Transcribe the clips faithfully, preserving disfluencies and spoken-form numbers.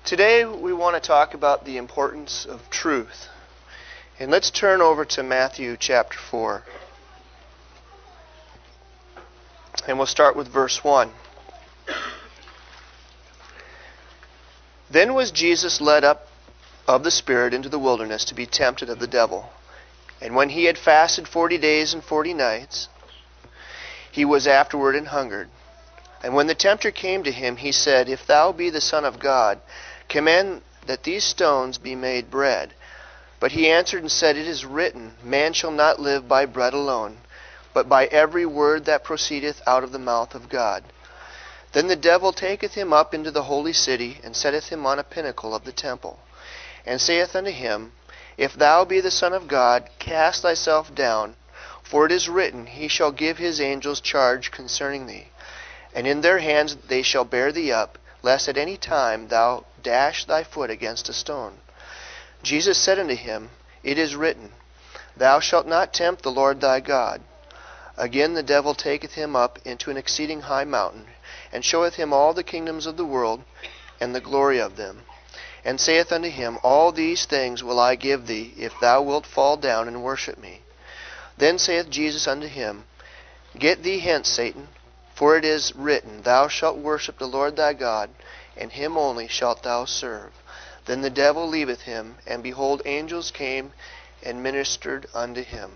Today we want to talk about the importance of truth. And let's turn over to Matthew chapter four. And we'll start with verse one. Then was Jesus led up of the Spirit into the wilderness to be tempted of the devil. And when he had fasted forty days and forty nights, he was afterward and hungered. And when the tempter came to him, he said, If thou be the Son of God, command that these stones be made bread. But he answered and said, It is written, Man shall not live by bread alone, but by every word that proceedeth out of the mouth of God. Then the devil taketh him up into the holy city, and setteth him on a pinnacle of the temple, and saith unto him, If thou be the Son of God, cast thyself down, for it is written, He shall give his angels charge concerning thee, and in their hands they shall bear thee up, lest at any time thou dash thy foot against a stone. Jesus said unto him, It is written, Thou shalt not tempt the Lord thy God. Again the devil taketh him up into an exceeding high mountain, and showeth him all the kingdoms of the world, and the glory of them, and saith unto him, All these things will I give thee, if thou wilt fall down and worship me. Then saith Jesus unto him, Get thee hence, Satan, for it is written, Thou shalt worship the Lord thy God, and him only shalt thou serve. Then the devil leaveth him, and behold, angels came and ministered unto him.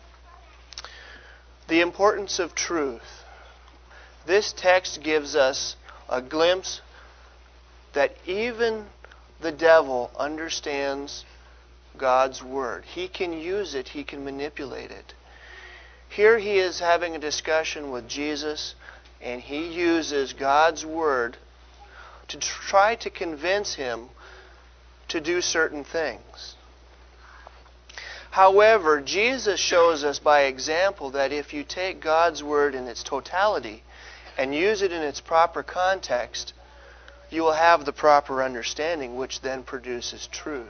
The importance of truth. This text gives us a glimpse that even the devil understands God's word. He can use it, he can manipulate it. Here he is having a discussion with Jesus, and he uses God's word to try to convince him to do certain things. However, Jesus shows us by example that if you take God's word in its totality and use it in its proper context, you will have the proper understanding, which then produces truth.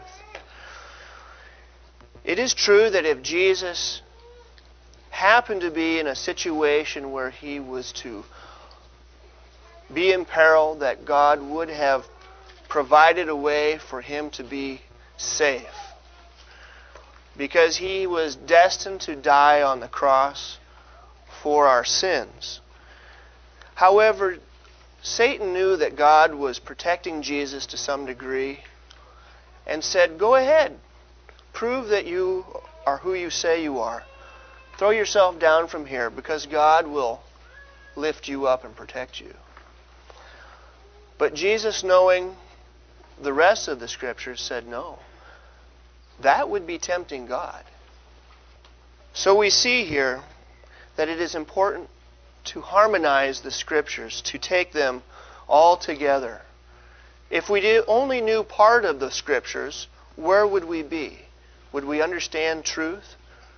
It is true that if Jesus happened to be in a situation where he was to be in peril, that God would have provided a way for him to be safe, because he was destined to die on the cross for our sins. However, Satan knew that God was protecting Jesus to some degree and said, Go ahead, prove that you are who you say you are. Throw yourself down from here, because God will lift you up and protect you. But Jesus, knowing the rest of the Scriptures, said no. That would be tempting God. So we see here that it is important to harmonize the Scriptures, to take them all together. If we did, only knew part of the Scriptures, where would we be? Would we understand truth?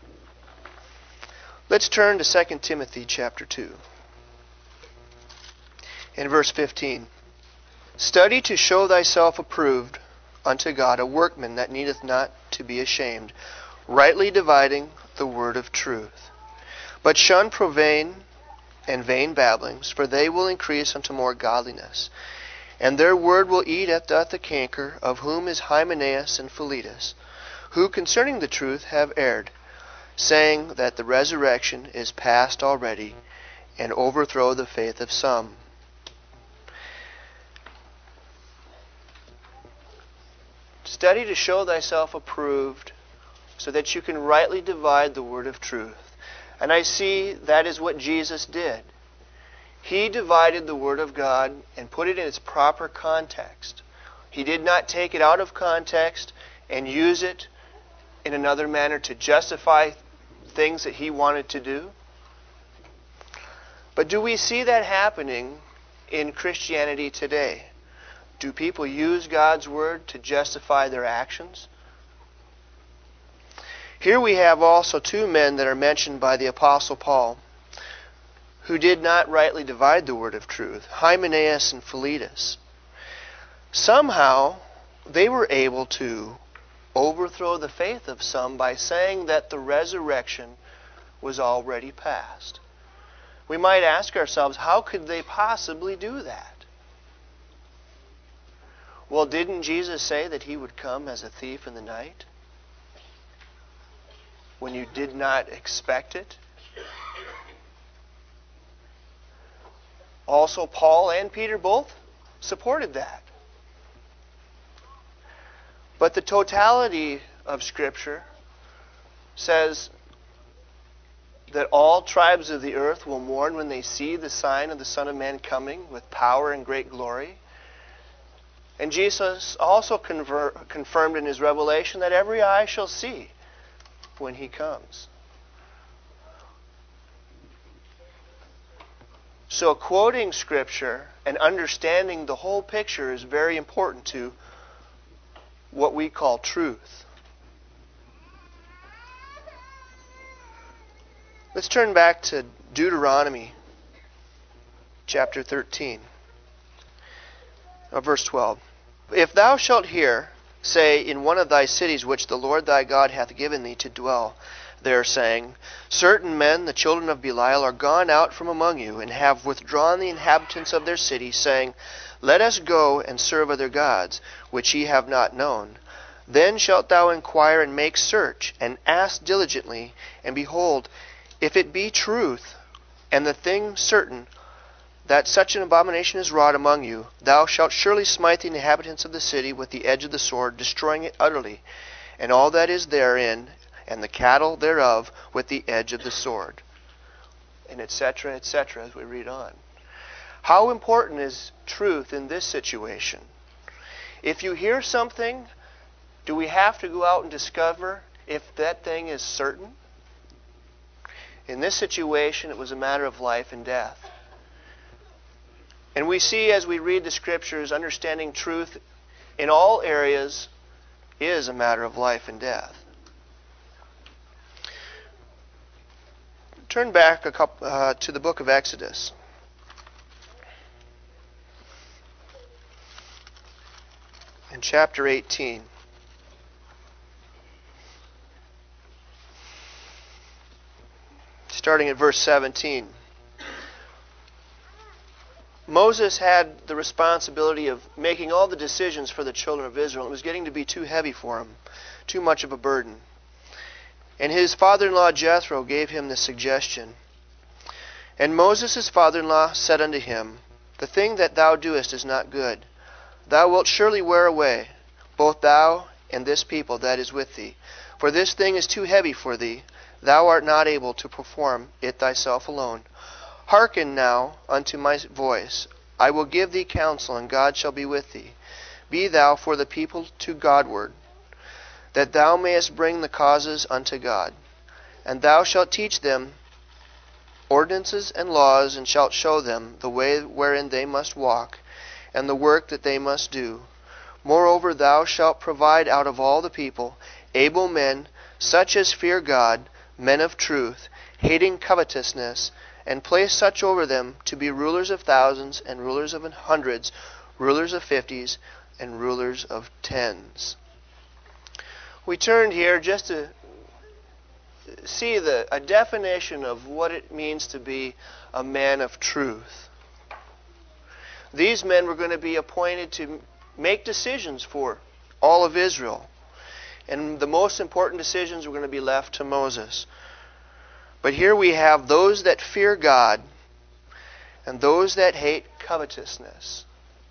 Let's turn to Second Timothy chapter two. In verse fifteen. Study to show thyself approved unto God, a workman that needeth not to be ashamed, rightly dividing the word of truth. But shun profane and vain babblings, for they will increase unto more godliness. And their word will eat at doth the canker, of whom is Hymenaeus and Philetus, who concerning the truth have erred, saying that the resurrection is past already, and overthrow the faith of some. Study to show thyself approved, so that you can rightly divide the word of truth. And I see that is what Jesus did. He divided the word of God and put it in its proper context. He did not take it out of context and use it in another manner to justify things that he wanted to do. But do we see that happening in Christianity today? Do people use God's word to justify their actions? Here we have also two men that are mentioned by the Apostle Paul, who did not rightly divide the word of truth, Hymenaeus and Philetus. Somehow they were able to overthrow the faith of some by saying that the resurrection was already past. We might ask ourselves, how could they possibly do that? Well, didn't Jesus say that he would come as a thief in the night? When you did not expect it? Also, Paul and Peter both supported that. But the totality of Scripture says that all tribes of the earth will mourn when they see the sign of the Son of Man coming with power and great glory. And Jesus also conver- confirmed in his revelation that every eye shall see when he comes. So quoting Scripture and understanding the whole picture is very important to what we call truth. Let's turn back to Deuteronomy chapter thirteen, uh, verse twelve. If thou shalt hear, say, in one of thy cities which the Lord thy God hath given thee to dwell there, saying, certain men, the children of Belial, are gone out from among you, and have withdrawn the inhabitants of their city, saying, let us go and serve other gods, which ye have not known. Then shalt thou inquire and make search, and ask diligently, and behold, if it be truth, and the thing certain, that such an abomination is wrought among you, thou shalt surely smite the inhabitants of the city with the edge of the sword, destroying it utterly, and all that is therein, and the cattle thereof, with the edge of the sword. And et cetera, et cetera, as we read on. How important is truth in this situation? If you hear something, do we have to go out and discover if that thing is certain? In this situation, it was a matter of life and death. And we see as we read the Scriptures, understanding truth in all areas is a matter of life and death. Turn back a couple, uh, to the book of Exodus. In chapter eighteen. Starting at verse seventeen. Moses had the responsibility of making all the decisions for the children of Israel. It was getting to be too heavy for him, too much of a burden. And his father-in-law Jethro gave him the suggestion. And Moses his father-in-law said unto him, the thing that thou doest is not good. Thou wilt surely wear away, both thou and this people that is with thee. For this thing is too heavy for thee. Thou art not able to perform it thyself alone. Hearken now unto my voice. I will give thee counsel, and God shall be with thee. Be thou for the people to Godward, that thou mayest bring the causes unto God. And thou shalt teach them ordinances and laws, and shalt show them the way wherein they must walk, and the work that they must do. Moreover, thou shalt provide out of all the people able men, such as fear God, men of truth, hating covetousness, and place such over them to be rulers of thousands, and rulers of hundreds, rulers of fifties, and rulers of tens. We turned here just to see the, a definition of what it means to be a man of truth. These men were going to be appointed to make decisions for all of Israel. And the most important decisions were going to be left to Moses. But here we have those that fear God and those that hate covetousness.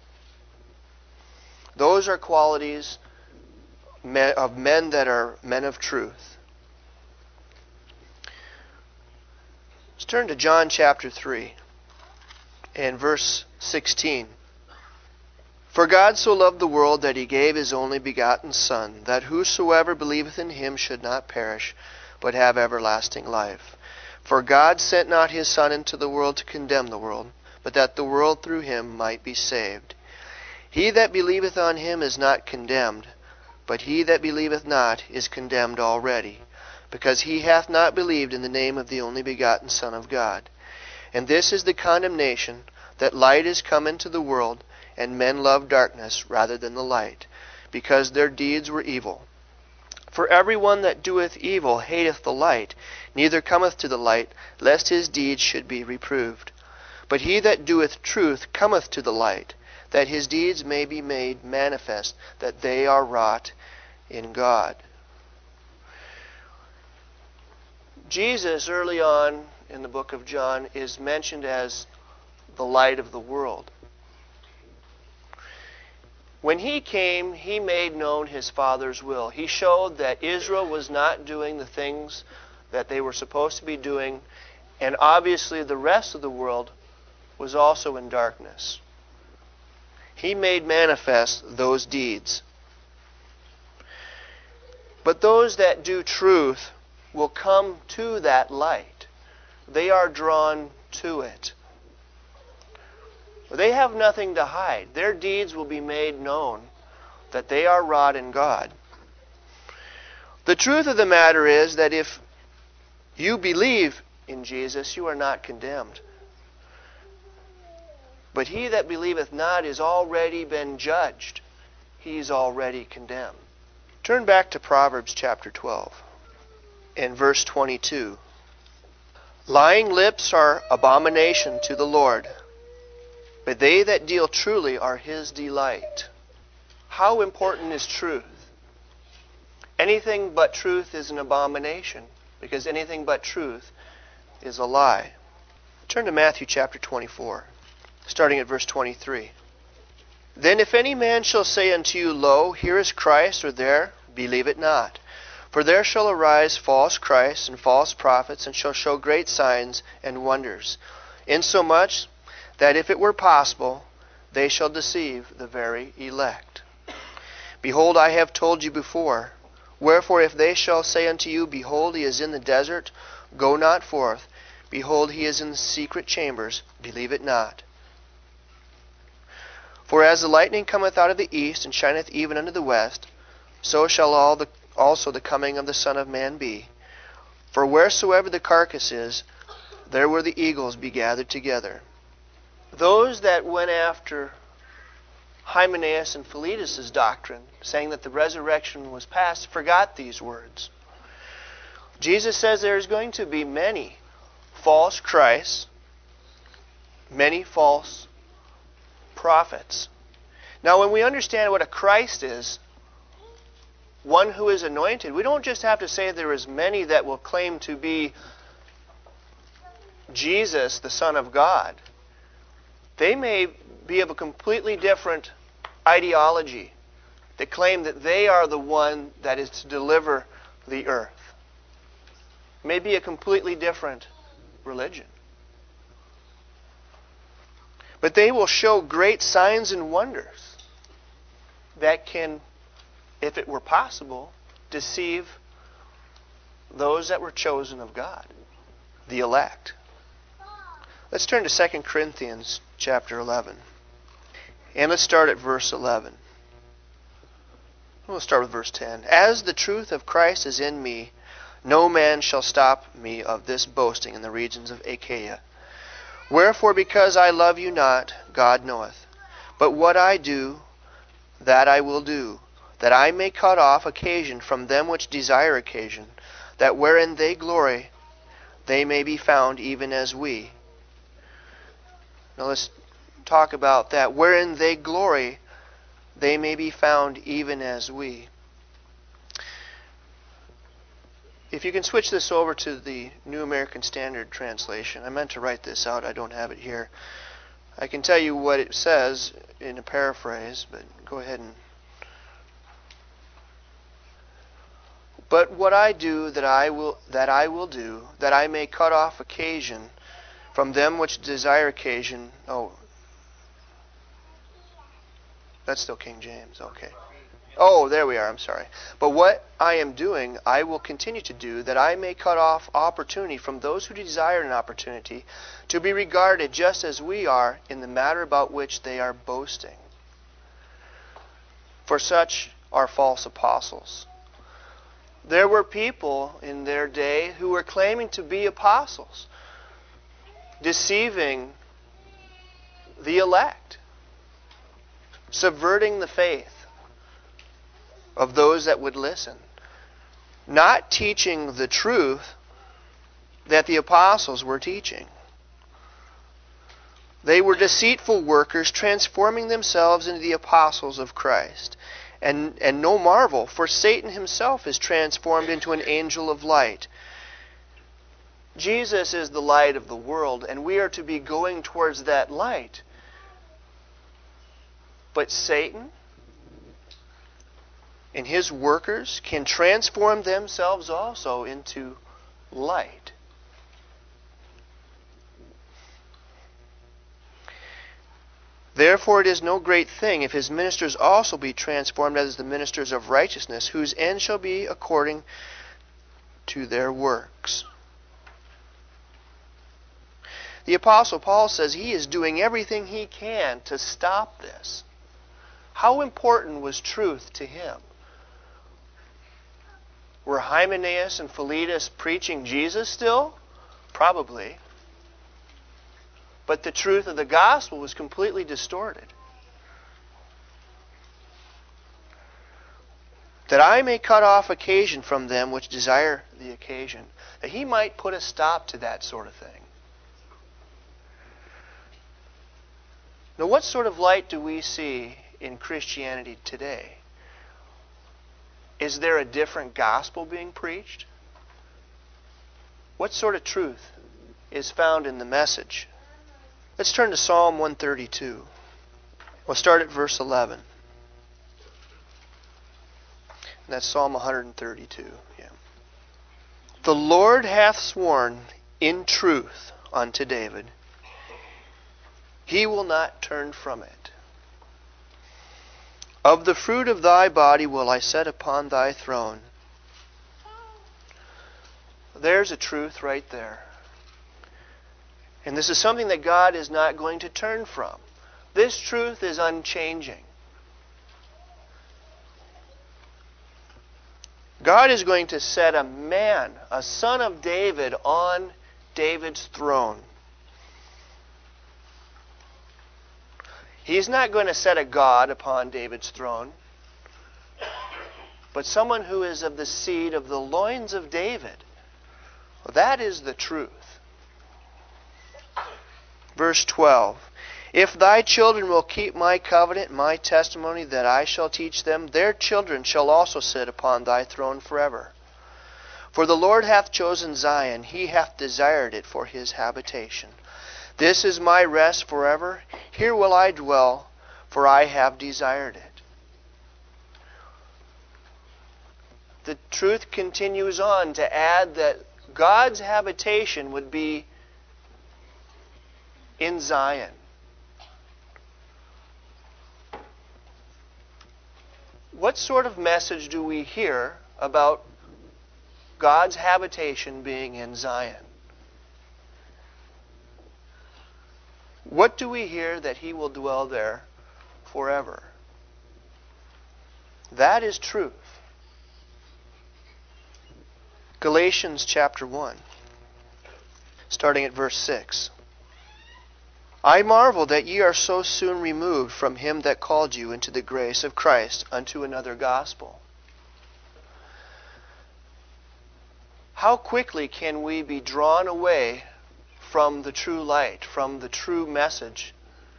Those are qualities of men that are men of truth. Let's turn to John chapter three and verse sixteen. For God so loved the world that he gave his only begotten Son, that whosoever believeth in him should not perish, but have everlasting life. For God sent not his Son into the world to condemn the world, but that the world through him might be saved. He that believeth on him is not condemned, but he that believeth not is condemned already, because he hath not believed in the name of the only begotten Son of God. And this is the condemnation, that light is come into the world, and men love darkness rather than the light, because their deeds were evil. For every one that doeth evil hateth the light, neither cometh to the light, lest his deeds should be reproved. But he that doeth truth cometh to the light, that his deeds may be made manifest, that they are wrought in God. Jesus, early on in the book of John, is mentioned as the light of the world. When he came, he made known his Father's will. He showed that Israel was not doing the things that they were supposed to be doing, and obviously the rest of the world was also in darkness. He made manifest those deeds. But those that do truth will come to that light. They are drawn to it. They have nothing to hide. Their deeds will be made known that they are wrought in God. The truth of the matter is that if you believe in Jesus, you are not condemned. But he that believeth not is already been judged. He is already condemned. Turn back to Proverbs chapter twelve and verse twenty-two. Lying lips are abomination to the Lord, but they that deal truly are his delight. How important is truth? Anything but truth is an abomination, because anything but truth is a lie. Turn to Matthew chapter twenty-four, starting at verse twenty-three. Then if any man shall say unto you, Lo, here is Christ, or there, believe it not. For there shall arise false Christs and false prophets, and shall show great signs and wonders, insomuch that if it were possible, they shall deceive the very elect. Behold, I have told you before. Wherefore, if they shall say unto you, Behold, he is in the desert, go not forth. Behold, he is in the secret chambers, believe it not. For as the lightning cometh out of the east, and shineth even unto the west, so shall all the, also the coming of the Son of Man be. For wheresoever the carcass is, there will the eagles be gathered together. Those that went after Hymenaeus and Philetus' doctrine, saying that the resurrection was past, forgot these words. Jesus says there is going to be many false Christs, many false prophets. Now, when we understand what a Christ is, one who is anointed, we don't just have to say there is many that will claim to be Jesus, the Son of God. They may be of a completely different ideology that claim that they are the one that is to deliver the earth. It may be a completely different religion. But they will show great signs and wonders that can, if it were possible, deceive those that were chosen of God, the elect. Let's turn to Second Corinthians chapter eleven. And let's start at verse eleven. We'll start with verse ten. As the truth of Christ is in me, no man shall stop me of this boasting in the regions of Achaia. Wherefore, because I love you not, God knoweth. But what I do, that I will do, that I may cut off occasion from them which desire occasion, that wherein they glory, they may be found even as we. Now let's talk about that. Wherein they glory, they may be found even as we. If you can switch this over to the New American Standard Translation. I meant to write this out. I don't have it here. I can tell you what it says in a paraphrase, but go ahead and... But what I do, that I will that I will do, that I may cut off occasion from them which desire occasion. Oh, that's still King James. Okay. Oh, there we are. I'm sorry. But what I am doing, I will continue to do, that I may cut off opportunity from those who desire an opportunity to be regarded just as we are in the matter about which they are boasting. For such are false apostles. There were people in their day who were claiming to be apostles, deceiving the elect, subverting the faith of those that would listen, not teaching the truth that the apostles were teaching. They were deceitful workers, transforming themselves into the apostles of Christ. And, and no marvel, for Satan himself is transformed into an angel of light. Jesus is the light of the world, and we are to be going towards that light. But Satan and his workers can transform themselves also into light. Therefore it is no great thing if his ministers also be transformed as the ministers of righteousness, whose end shall be according to their works. The Apostle Paul says he is doing everything he can to stop this. How important was truth to him? Were Hymenaeus and Philetus preaching Jesus still? Probably. But the truth of the gospel was completely distorted. That I may cut off occasion from them which desire the occasion. That he might put a stop to that sort of thing. Now, what sort of light do we see in Christianity today? Is there a different gospel being preached? What sort of truth is found in the message? Let's turn to Psalm one thirty-two. We'll start at verse eleven. And that's Psalm one thirty-two. Yeah. The Lord hath sworn in truth unto David. He will not turn from it. Of the fruit of thy body will I set upon thy throne. There's a truth right there. And this is something that God is not going to turn from. This truth is unchanging. God is going to set a man, a son of David, on David's throne. He's not going to set a God upon David's throne, but someone who is of the seed of the loins of David. Well, that is the truth. Verse twelve. If thy children will keep my covenant, my testimony that I shall teach them, their children shall also sit upon thy throne forever. For the Lord hath chosen Zion, he hath desired it for his habitation. This is my rest forever. Here will I dwell, for I have desired it. The truth continues on to add that God's habitation would be in Zion. What sort of message do we hear about God's habitation being in Zion? What do we hear that he will dwell there forever? That is truth. Galatians chapter one, starting at verse six. I marvel that ye are so soon removed from him that called you into the grace of Christ unto another gospel. How quickly can we be drawn away from the true light, from the true message?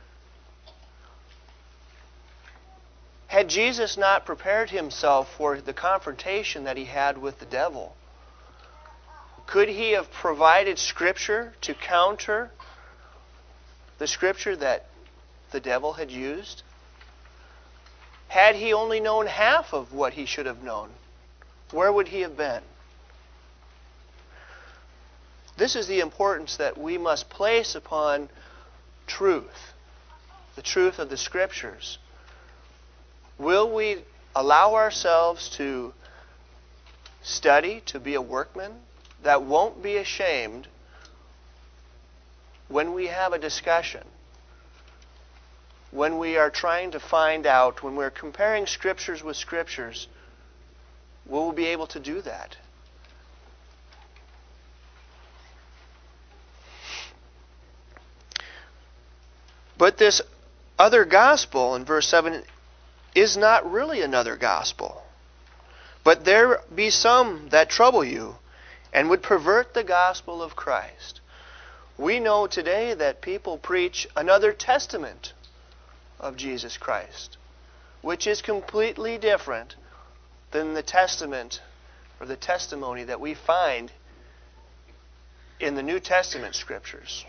Had Jesus not prepared himself for the confrontation that he had with the devil, could he have provided Scripture to counter the Scripture that the devil had used? Had he only known half of what he should have known, where would he have been? This is the importance that we must place upon truth, the truth of the Scriptures. Will we allow ourselves to study, to be a workman that won't be ashamed when we have a discussion, when we are trying to find out, when we're comparing Scriptures with Scriptures? Will we be able to do that? But this other gospel in verse seven is not really another gospel. But there be some that trouble you and would pervert the gospel of Christ. We know today that people preach another testament of Jesus Christ, which is completely different than the testament or the testimony that we find in the New Testament scriptures.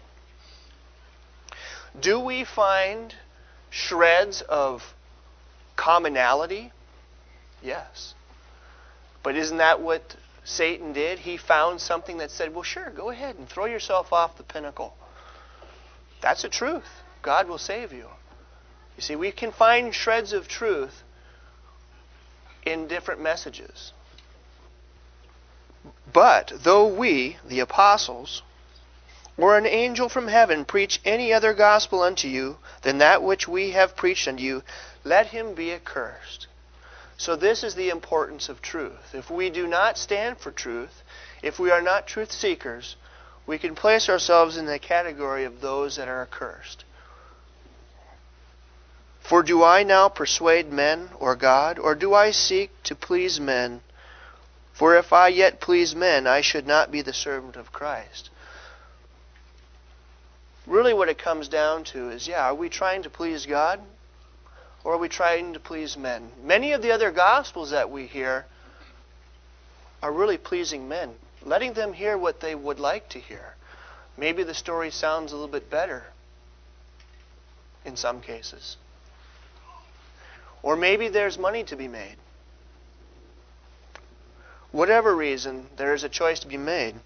Do we find shreds of commonality? Yes. But isn't that what Satan did? He found something that said, well, sure, go ahead and throw yourself off the pinnacle. That's the truth. God will save you. You see, we can find shreds of truth in different messages. But though we, the apostles, or an angel from heaven preach any other gospel unto you than that which we have preached unto you, let him be accursed. So this is the importance of truth. If we do not stand for truth, if we are not truth seekers, we can place ourselves in the category of those that are accursed. For do I now persuade men or God, or do I seek to please men? For if I yet please men, I should not be the servant of Christ. Really what it comes down to is, yeah, are we trying to please God? Or are we trying to please men? Many of the other gospels that we hear are really pleasing men, letting them hear what they would like to hear. Maybe the story sounds a little bit better in some cases. Or maybe there's money to be made. Whatever reason, there is a choice to be made.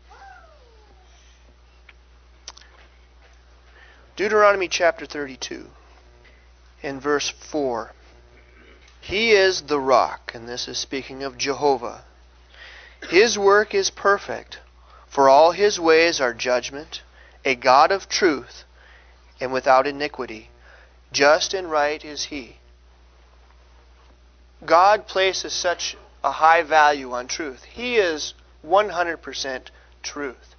Deuteronomy chapter thirty-two, in verse four. He is the rock, and this is speaking of Jehovah. His work is perfect, for all his ways are judgment, a God of truth, and without iniquity. Just and right is he. God places such a high value on truth. He is one hundred percent truth.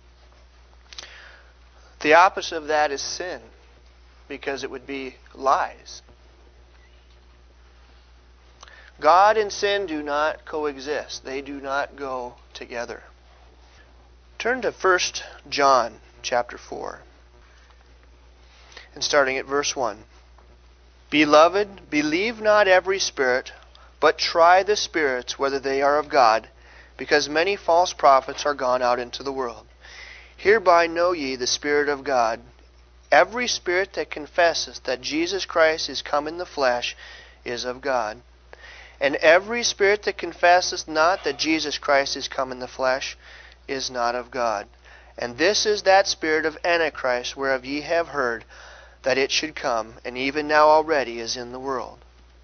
The opposite of that is sin, because it would be lies. God and sin do not coexist. They do not go together. Turn to First John chapter four, and starting at verse one. Beloved, believe not every spirit, but try the spirits whether they are of God, because many false prophets are gone out into the world. Hereby know ye the Spirit of God. Every spirit that confesseth that Jesus Christ is come in the flesh is of God. And every spirit that confesseth not that Jesus Christ is come in the flesh is not of God. And this is that spirit of Antichrist, whereof ye have heard that it should come, and even now already is in the world.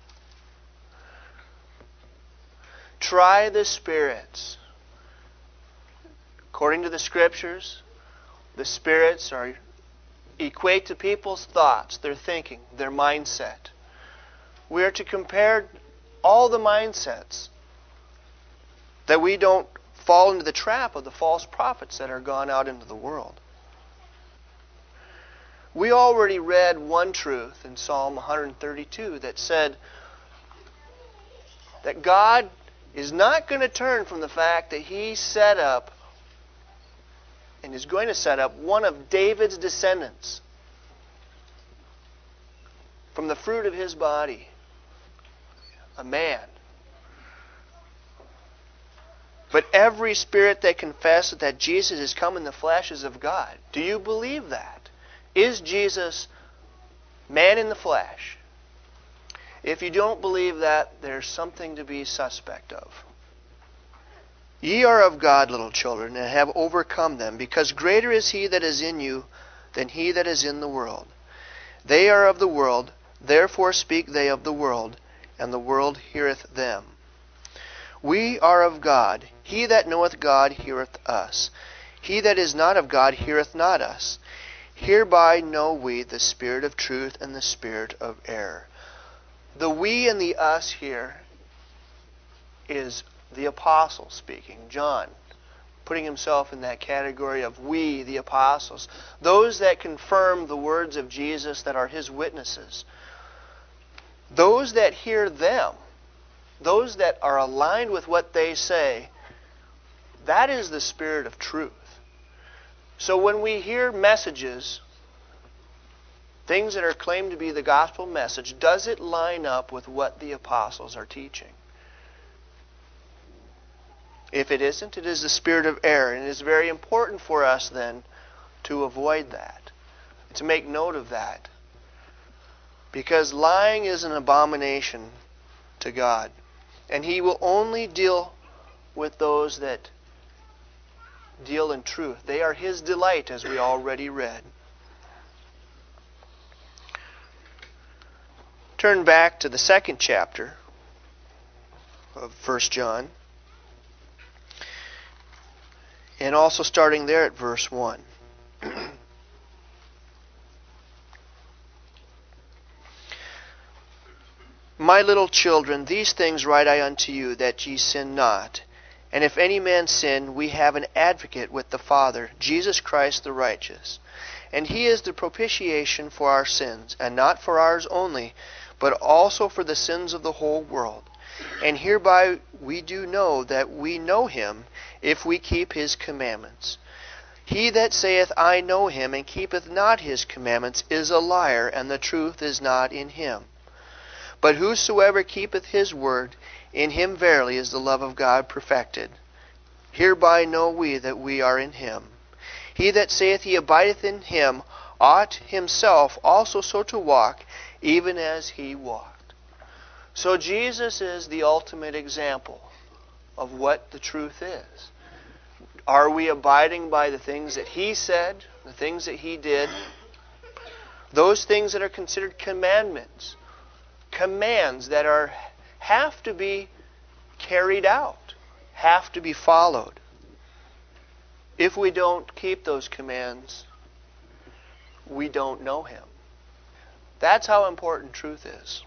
Try the spirits. According to the Scriptures, the spirits are equate to people's thoughts, their thinking, their mindset. We are to compare all the mindsets, that we don't fall into the trap of the false prophets that are gone out into the world. We already read one truth in Psalm one thirty-two that said that God is not going to turn from the fact that He set up and is going to set up one of David's descendants from the fruit of his body, a man. But every spirit that confesses that Jesus is come in the flesh is of God. Do you believe that? Is Jesus man in the flesh? If you don't believe that, there's something to be suspect of. Ye are of God, little children, and have overcome them, because greater is He that is in you than he that is in the world. They are of the world, therefore speak they of the world, and the world heareth them. We are of God. He that knoweth God heareth us. He that is not of God heareth not us. Hereby know we the spirit of truth and the spirit of error. The we and the us here is the apostle speaking, John, putting himself in that category of we, the apostles, those that confirm the words of Jesus that are His witnesses. Those that hear them, those that are aligned with what they say, that is the spirit of truth. So when we hear messages, things that are claimed to be the gospel message, does it line up with what the apostles are teaching? If it isn't, it is the spirit of error. And it is very important for us then to avoid that, to make note of that. Because lying is an abomination to God. And He will only deal with those that deal in truth. They are His delight, as we already read. Turn back to the second chapter of First John. And also starting there at verse one. My little children, these things write I unto you, that ye sin not. And if any man sin, we have an advocate with the Father, Jesus Christ the righteous. And He is the propitiation for our sins, and not for ours only, but also for the sins of the whole world. And hereby we do know that we know Him, if we keep His commandments. He that saith, I know Him, and keepeth not His commandments, is a liar, and the truth is not in him. But whosoever keepeth His word, in him verily is the love of God perfected. Hereby know we that we are in Him. He that saith he abideth in Him, ought himself also so to walk, even as He walked. So Jesus is the ultimate example of what the truth is. Are we abiding by the things that He said, the things that He did? Those things that are considered commandments. Commands that are have to be carried out, have to be followed. If we don't keep those commands, we don't know Him. That's how important truth is.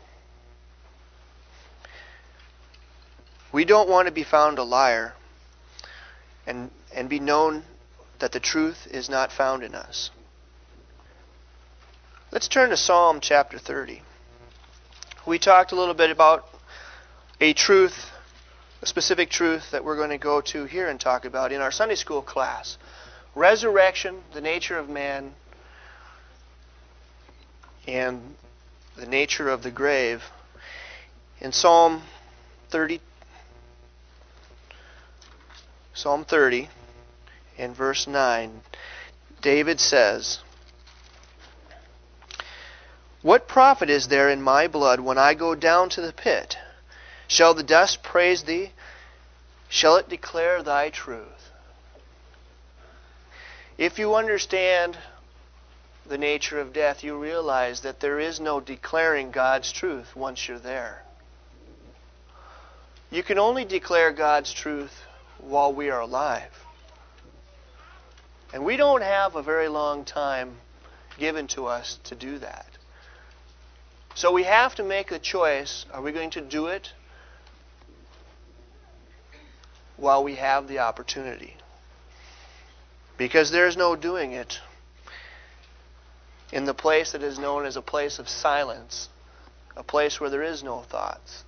We don't want to be found a liar and, and be known that the truth is not found in us. Let's turn to Psalm chapter thirty. We talked a little bit about a truth, a specific truth that we're going to go to here and talk about in our Sunday school class. Resurrection, the nature of man, and the nature of the grave. In Psalm thirty, Psalm thirty, in verse nine, David says, What profit is there in my blood when I go down to the pit? Shall the dust praise Thee? Shall it declare Thy truth? If you understand the nature of death, you realize that there is no declaring God's truth once you're there. You can only declare God's truth while we are alive. And we don't have a very long time given to us to do that. So we have to make the choice, are we going to do it while we have the opportunity? Because there is no doing it in the place that is known as a place of silence, a place where there is no thoughts.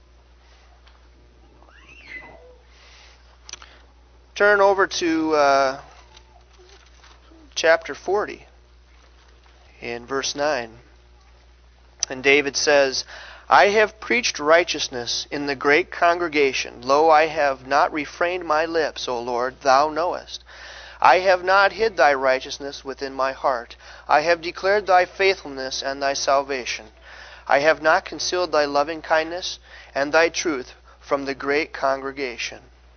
Turn over to uh, chapter forty in verse nine. And David says, I have preached righteousness in the great congregation. Lo, I have not refrained my lips, O Lord, Thou knowest. I have not hid Thy righteousness within my heart. I have declared Thy faithfulness and Thy salvation. I have not concealed Thy loving kindness and Thy truth from the great congregation.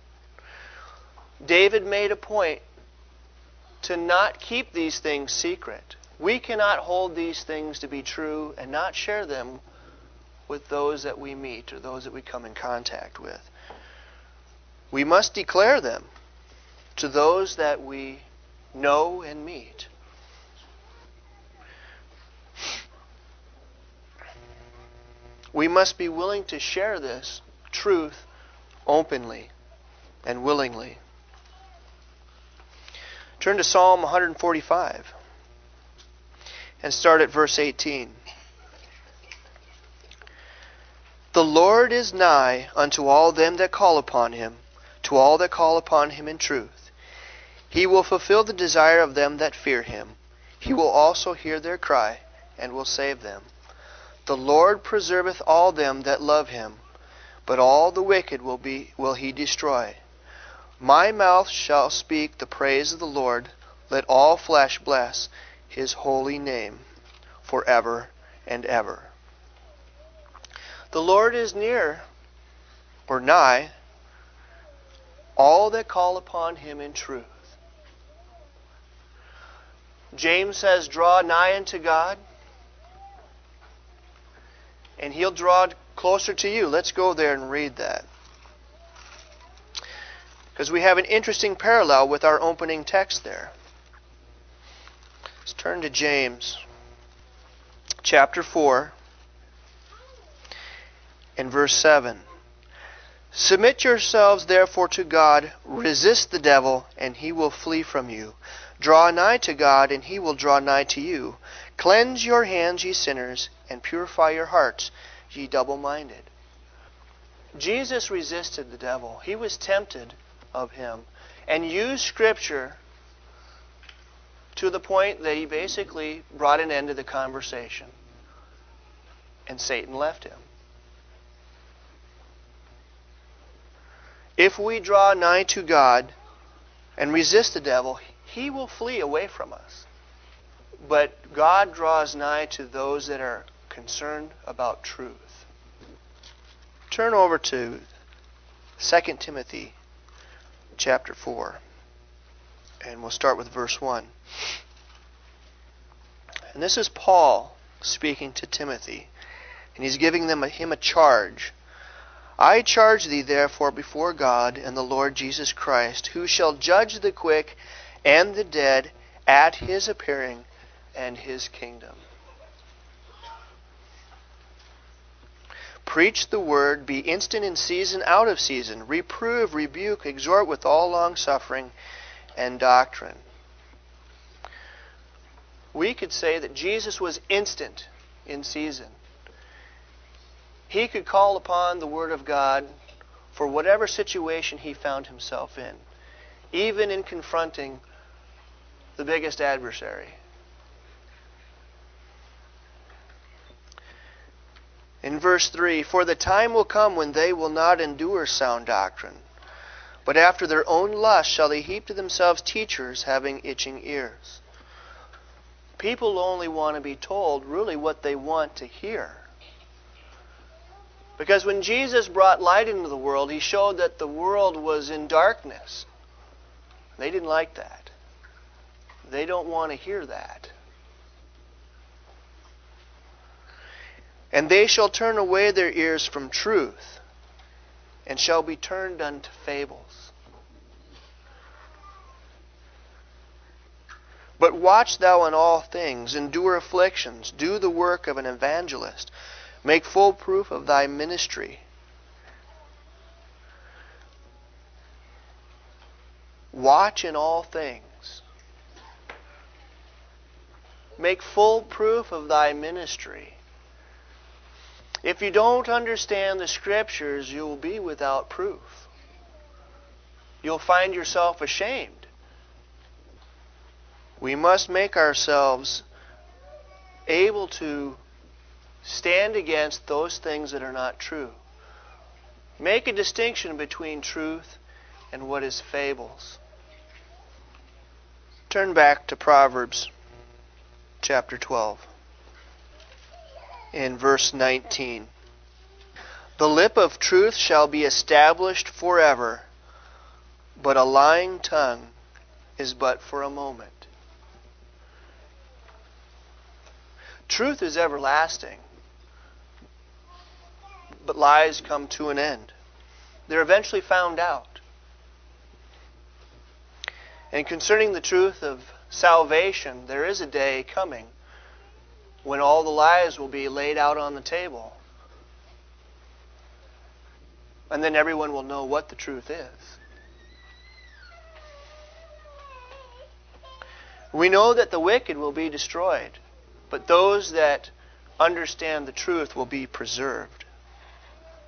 David made a point to not keep these things secret. We cannot hold these things to be true and not share them with those that we meet or those that we come in contact with. We must declare them to those that we know and meet. We must be willing to share this truth openly and willingly. Turn to Psalm one forty-five and start at verse eighteen. The Lord is nigh unto all them that call upon Him, to all that call upon Him in truth. He will fulfill the desire of them that fear him. He will also hear their cry, and will save them. The Lord preserveth all them that love him, but all the wicked will be will he destroy. My mouth shall speak the praise of the Lord. Let all flesh bless his holy name forever and ever. The Lord is near, or nigh, all that call upon him in truth. James says, draw nigh unto God, and he'll draw closer to you. Let's go there and read that. Because we have an interesting parallel with our opening text there. Let's turn to James chapter four and verse seven. Submit yourselves therefore to God, resist the devil, and he will flee from you. Draw nigh to God, and he will draw nigh to you. Cleanse your hands, ye sinners, and purify your hearts, ye double-minded. Jesus resisted the devil. He was tempted of him, and used Scripture to the point that he basically brought an end to the conversation, and Satan left him. If we draw nigh to God and resist the devil, he will flee away from us. But God draws nigh to those that are concerned about truth. Turn over to Second Timothy chapter four. And we'll start with verse one. And this is Paul speaking to Timothy. And he's giving them a, him a charge. I charge thee therefore before God and the Lord Jesus Christ, who shall judge the quick and the dead at his appearing and his kingdom. Preach the word, be instant in season, out of season. Reprove, rebuke, exhort with all longsuffering and doctrine. We could say that Jesus was instant in season. He could call upon the Word of God for whatever situation he found himself in, even in confronting the biggest adversary. In verse three, for the time will come when they will not endure sound doctrine, but after their own lust shall they heap to themselves teachers having itching ears. People only want to be told really what they want to hear. Because when Jesus brought light into the world, he showed that the world was in darkness. They didn't like that. They don't want to hear that. And they shall turn away their ears from truth, and shall be turned unto fables. But watch thou in all things, endure afflictions, do the work of an evangelist, make full proof of thy ministry. Watch in all things. Make full proof of thy ministry. If you don't understand the Scriptures, you will be without proof. You'll find yourself ashamed. We must make ourselves able to stand against those things that are not true. Make a distinction between truth and what is fables. Turn back to Proverbs chapter twelve. In verse nineteen. The lip of truth shall be established forever, but a lying tongue is but for a moment. Truth is everlasting, but lies come to an end. They're eventually found out. And concerning the truth of salvation, there is a day coming when all the lies will be laid out on the table. And then everyone will know what the truth is. We know that the wicked will be destroyed, but those that understand the truth will be preserved.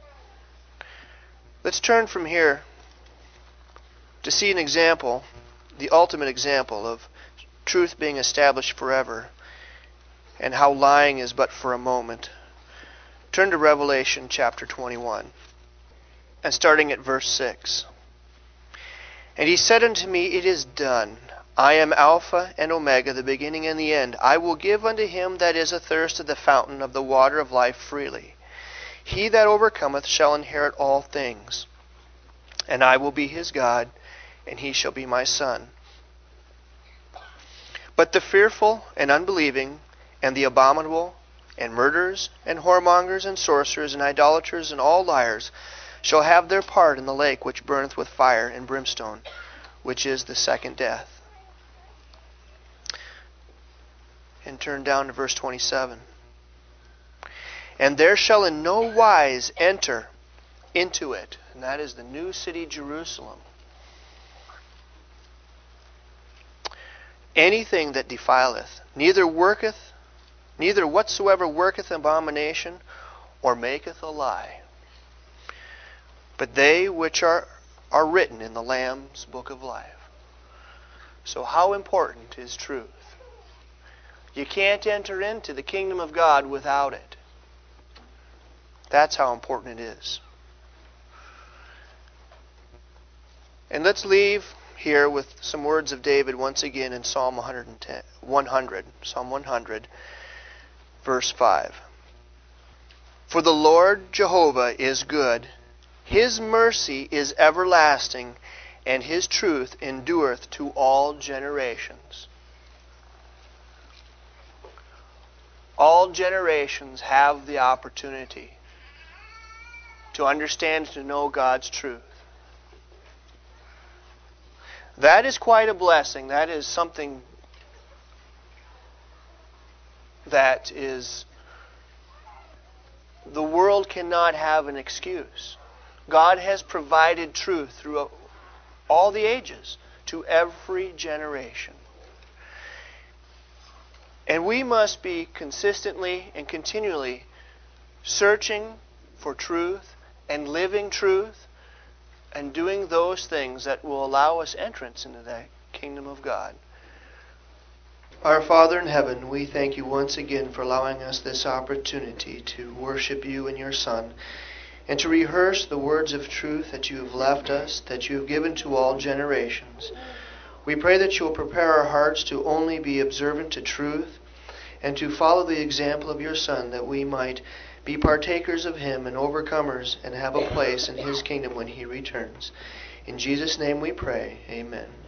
Let's turn from here to see an example the ultimate example of truth being established forever and how lying is but for a moment. Turn to Revelation chapter twenty-one, and starting at verse six. And he said unto me, It is done. I am Alpha and Omega, the beginning and the end. I will give unto him that is athirst of the fountain of the water of life freely. He that overcometh shall inherit all things. And I will be his God, and he shall be my son. But the fearful and unbelieving, and the abominable, and murderers, and whoremongers, and sorcerers, and idolaters, and all liars, shall have their part in the lake which burneth with fire and brimstone, which is the second death. And turn down to verse twenty-seven. And there shall in no wise enter into it, and that is the new city Jerusalem, anything that defileth, neither worketh, neither whatsoever worketh abomination, or maketh a lie, but they which are, are written in the Lamb's book of life. So how important is truth? You can't enter into the kingdom of God without it. That's how important it is. And let's leave here with some words of David once again in Psalm one hundred, Psalm one hundred, verse five. For the Lord Jehovah is good, his mercy is everlasting, and his truth endureth to all generations. All generations have the opportunity to understand and to know God's truth. That is quite a blessing. That is something that is, the world cannot have an excuse. God has provided truth through all the ages to every generation. And we must be consistently and continually searching for truth and living truth and doing those things that will allow us entrance into the kingdom of God. Our Father in heaven, we thank you once again for allowing us this opportunity to worship you and your Son, and to rehearse the words of truth that you have left us, that you have given to all generations. We pray that you will prepare our hearts to only be observant to truth and to follow the example of your Son, that we might be partakers of him and overcomers and have a place in his kingdom when he returns. In Jesus' name we pray. Amen.